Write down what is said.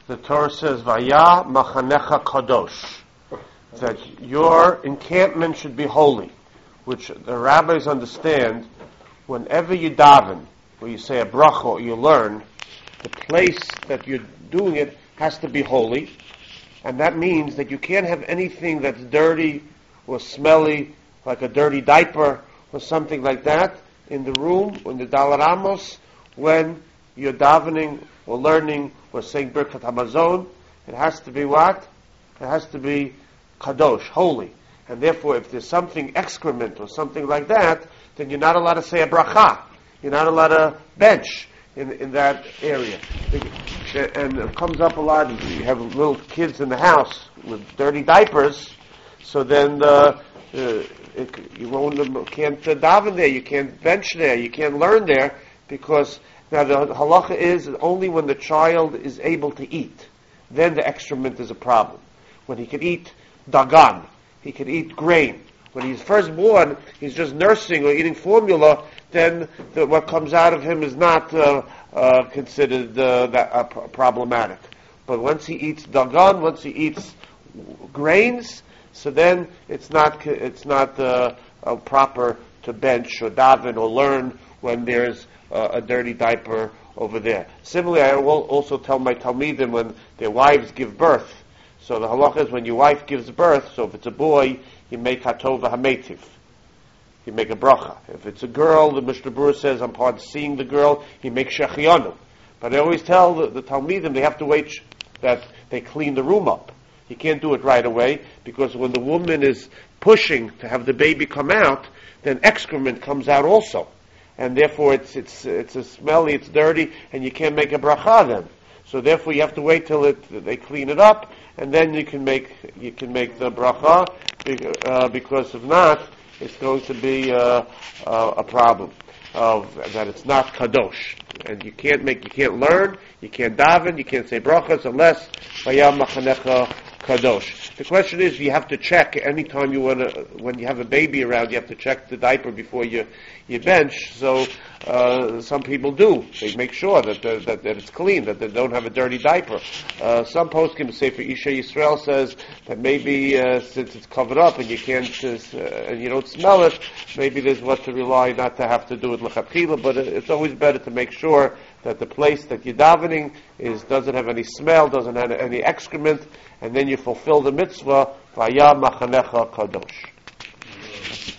the Torah says, Vaya machanecha kadosh, that your encampment should be holy, which the rabbis understand. Whenever you daven, or you say a bracha, or you learn, the place that you're doing it has to be holy, and that means that you can't have anything that's dirty or smelly, like a dirty diaper or something like that, in the room, in the Dalar Amos, when you're davening or learning or saying Birkat Hamazon. It has to be what? It has to be kadosh, holy. And therefore, if there's something excrement or something like that, then you're not allowed to say a bracha. You're not allowed to bench in that area. And it comes up a lot. You have little kids in the house with dirty diapers, so then you can't daven there, you can't bench there, you can't learn there, because now the halacha is only when the child is able to eat, then the excrement is a problem. When he can eat dagan, he can eat grain. When he's first born, he's just nursing or eating formula, then what comes out of him is not considered problematic. But once he eats dagan, once he eats grains, so then it's not proper to bench or daven or learn when there's a dirty diaper over there. Similarly, I will also tell my talmidim when their wives give birth. So the halacha is when your wife gives birth, so if it's a boy, you make hatov hametiv. You make a bracha. If it's a girl, the Mishnah Berurah says, upon seeing the girl, you make shechianu. But I always tell the talmidim they have to wait that they clean the room up. You can't do it right away, because when the woman is pushing to have the baby come out, then excrement comes out also. And therefore it's a smelly, it's dirty, and you can't make a bracha then. So therefore you have to wait till they clean it up, and then you can make the bracha, because if not, it's going to be a problem of that it's not kadosh, and you can't learn, you can't daven, you can't say brachas unless vayam machanecha kadosh. The question is, you have to check anytime when you have a baby around, you have to check the diaper before you bench. So some people do. They make sure that it's clean, that they don't have a dirty diaper. Some poskim say for Isha Yisrael says that maybe since it's covered up and you can't and you don't smell it, maybe there's what to rely not to have to do it lechatchila. But it's always better to make sure that the place that you're davening doesn't have any smell, doesn't have any excrement, and then you fulfill the mitzvah, Vaya machanecha kadosh.